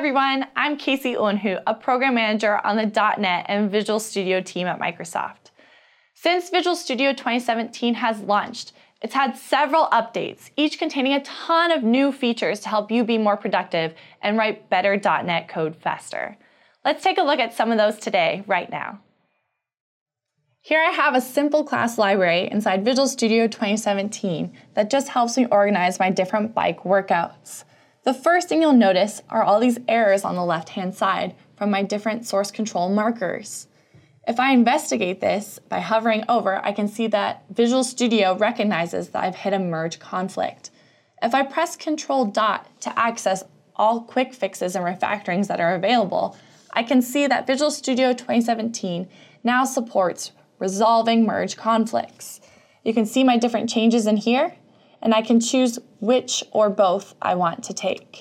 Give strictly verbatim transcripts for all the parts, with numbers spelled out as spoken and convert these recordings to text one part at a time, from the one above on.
everyone, I'm Casey Owenhu, a program manager on the dot net and Visual Studio team at Microsoft. Since Visual Studio twenty seventeen has launched, it's had several updates, each containing a ton of new features to help you be more productive and write better dot net code faster. Let's take a look at some of those today, right now. Here I have a simple class library inside Visual Studio twenty seventeen that just helps me organize my different bike workouts. The first thing you'll notice are all these errors on the left-hand side from my different source control markers. If I investigate this by hovering over, I can see that Visual Studio recognizes that I've hit a merge conflict. If I press Control Dot to access all quick fixes and refactorings that are available, I can see that Visual Studio twenty seventeen now supports resolving merge conflicts. You can see my different changes in here, and I can choose which or both I want to take.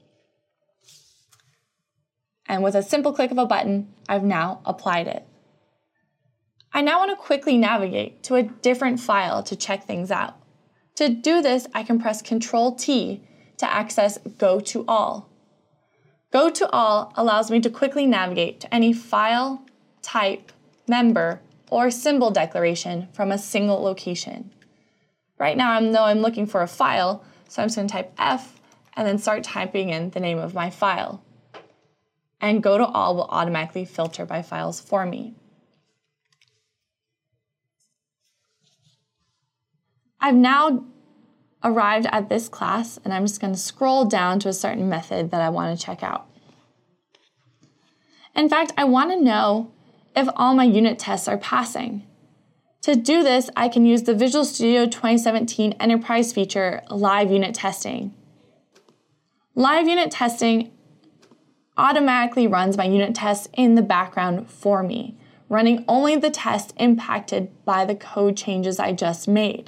And with a simple click of a button, I've now applied it. I now want to quickly navigate to a different file to check things out. To do this, I can press Control T to access Go to All. Go to All allows me to quickly navigate to any file, type, member, or symbol declaration from a single location. Right now I know I'm looking for a file, so I'm just going to type F and then start typing in the name of my file. And Go to All will automatically filter by files for me. I've now arrived at this class, and I'm just going to scroll down to a certain method that I want to check out. In fact, I want to know if all my unit tests are passing. To do this, I can use the Visual Studio twenty seventeen Enterprise feature, Live Unit Testing. Live Unit Testing automatically runs my unit tests in the background for me, running only the tests impacted by the code changes I just made.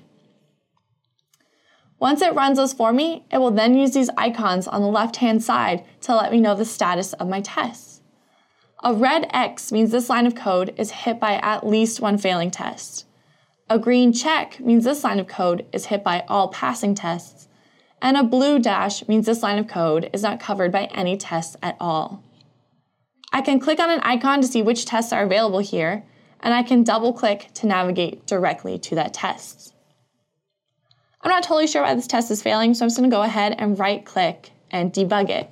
Once it runs those for me, it will then use these icons on the left-hand side to let me know the status of my tests. A red X means this line of code is hit by at least one failing test. A green check means this line of code is hit by all passing tests. And a blue dash means this line of code is not covered by any tests at all. I can click on an icon to see which tests are available here, and I can double-click to navigate directly to that test. I'm not totally sure why this test is failing, so I'm just going to go ahead and right-click and debug it.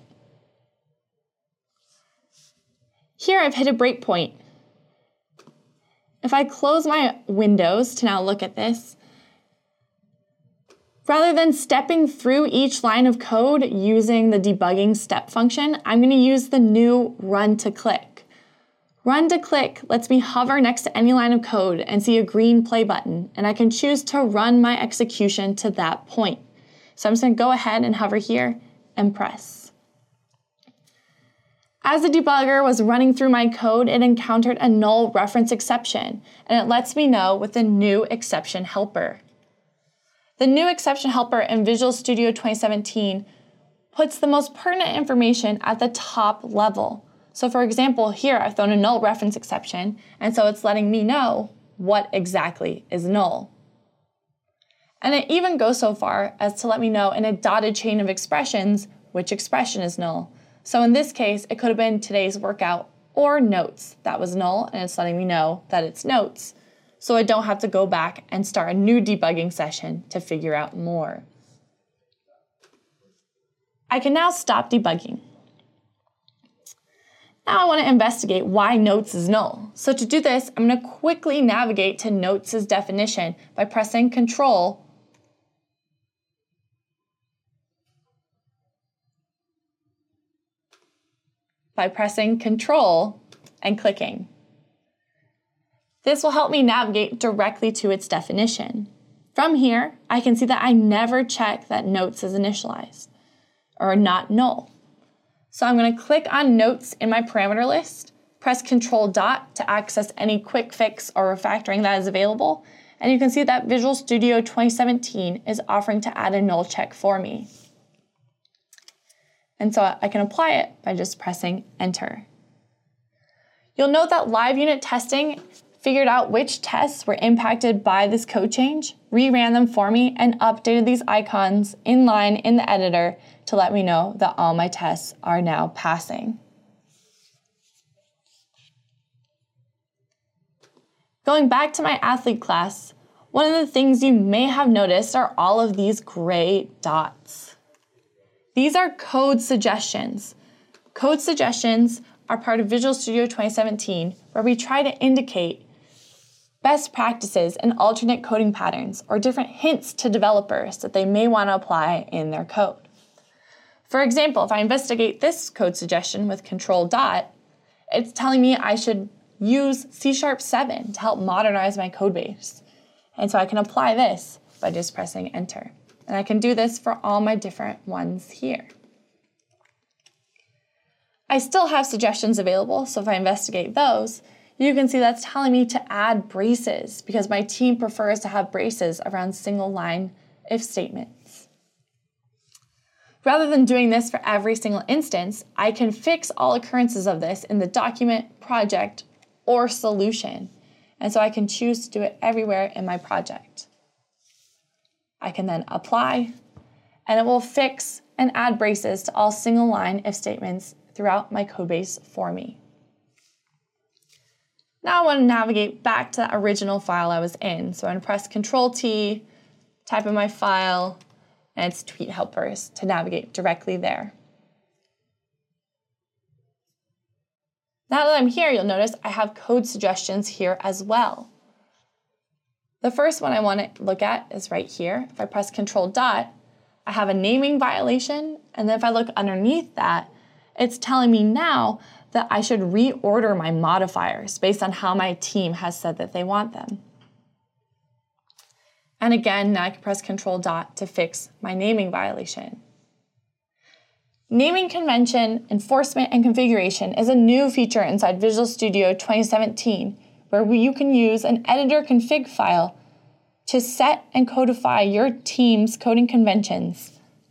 Here I've hit a breakpoint. If I close my windows to now look at this, rather than stepping through each line of code using the debugging step function, I'm going to use the new Run to Click. Run to Click lets me hover next to any line of code and see a green play button, and I can choose to run my execution to that point. So I'm just going to go ahead and hover here and press. As the debugger was running through my code, it encountered a null reference exception, and it lets me know with the new exception helper. The new exception helper in Visual Studio twenty seventeen puts the most pertinent information at the top level. So for example, here I've thrown a null reference exception, and so it's letting me know what exactly is null. And it even goes so far as to let me know in a dotted chain of expressions which expression is null. So in this case, it could have been today's workout or notes that was null, and it's letting me know that it's notes. So I don't have to go back and start a new debugging session to figure out more. I can now stop debugging. Now I want to investigate why notes is null. So to do this, I'm going to quickly navigate to notes' definition by pressing Control by pressing Control and clicking. This will help me navigate directly to its definition. From here, I can see that I never check that notes is initialized or not null. So I'm going to click on notes in my parameter list, press Control Dot to access any quick fix or refactoring that is available, and you can see that Visual Studio twenty seventeen is offering to add a null check for me. And so I can apply it by just pressing Enter. You'll note that live unit testing figured out which tests were impacted by this code change, reran them for me, and updated these icons in line in the editor to let me know that all my tests are now passing. Going back to my athlete class, one of the things you may have noticed are all of these gray dots. These are code suggestions. Code suggestions are part of Visual Studio twenty seventeen, where we try to indicate best practices and alternate coding patterns or different hints to developers that they may want to apply in their code. For example, if I investigate this code suggestion with control dot, it's telling me I should use C sharp seven to help modernize my code base. And so I can apply this by just pressing enter. And I can do this for all my different ones here. I still have suggestions available, so if I investigate those, you can see that's telling me to add braces because my team prefers to have braces around single line if statements. Rather than doing this for every single instance, I can fix all occurrences of this in the document, project, or solution. And so I can choose to do it everywhere in my project. I can then apply, and it will fix and add braces to all single line if statements throughout my codebase for me. Now I want to navigate back to the original file I was in. So I'm going to press control T, type in my file, and it's Tweet Helpers to navigate directly there. Now that I'm here, you'll notice I have code suggestions here as well. The first one I want to look at is right here. If I press control dot, I have a naming violation, and then if I look underneath that, it's telling me now that I should reorder my modifiers based on how my team has said that they want them. And again, now I can press control dot to fix my naming violation. Naming convention, enforcement, and configuration is a new feature inside Visual Studio twenty seventeen, where you can use an editor config file to set and codify your team's coding conventions.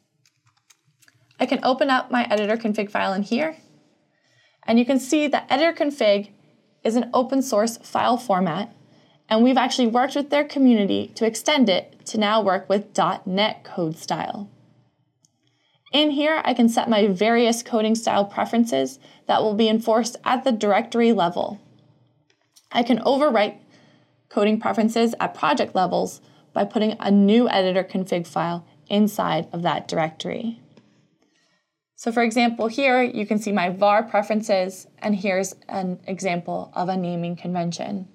I can open up my editor config file in here, and you can see that editor config is an open source file format, and we've actually worked with their community to extend it to now work with dot net code style. In here, I can set my various coding style preferences that will be enforced at the directory level. I can overwrite coding preferences at project levels by putting a new editor config file inside of that directory. So for example, here you can see my var preferences, and here's an example of a naming convention.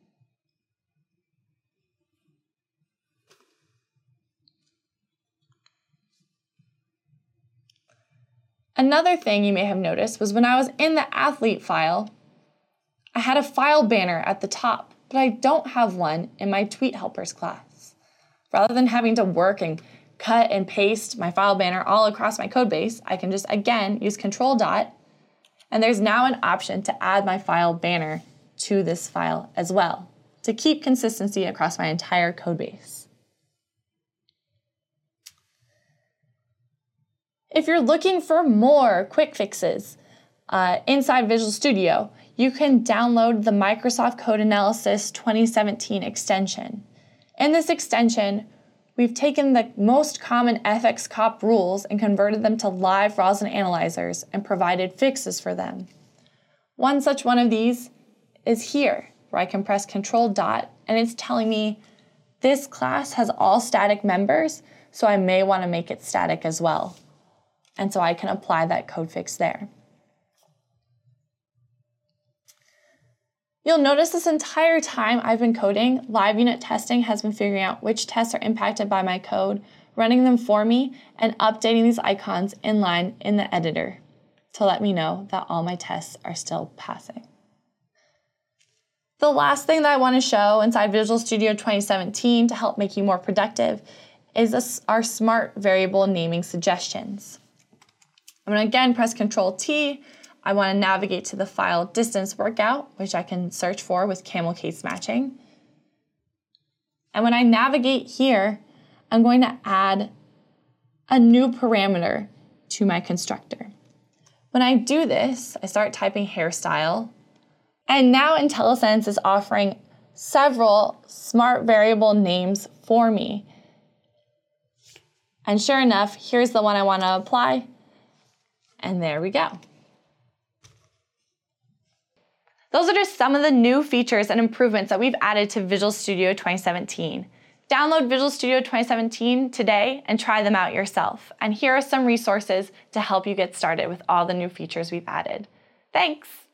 Another thing you may have noticed was when I was in the athlete file, I had a file banner at the top, but I don't have one in my Tweet Helpers class. Rather than having to work and cut and paste my file banner all across my code base, I can just, again, use control dot, and there's now an option to add my file banner to this file as well, to keep consistency across my entire code base. If you're looking for more quick fixes uh, inside Visual Studio, you can download the Microsoft Code Analysis twenty seventeen extension. In this extension, we've taken the most common F X C O P rules and converted them to live Roslyn analyzers and provided fixes for them. One such one of these is here, where I can press control dot, and it's telling me this class has all static members, so I may want to make it static as well. And so I can apply that code fix there. You'll notice this entire time I've been coding, live unit testing has been figuring out which tests are impacted by my code, running them for me, and updating these icons in line in the editor to let me know that all my tests are still passing. The last thing that I want to show inside Visual Studio twenty seventeen to help make you more productive is a, our smart variable naming suggestions. I'm going to again press control T. I want to navigate to the file distance workout, which I can search for with camel case matching. And when I navigate here, I'm going to add a new parameter to my constructor. When I do this, I start typing hairstyle, and now IntelliSense is offering several smart variable names for me. And sure enough, here's the one I want to apply. And there we go. Those are just some of the new features and improvements that we've added to Visual Studio twenty seventeen. Download Visual Studio twenty seventeen today and try them out yourself. And here are some resources to help you get started with all the new features we've added. Thanks!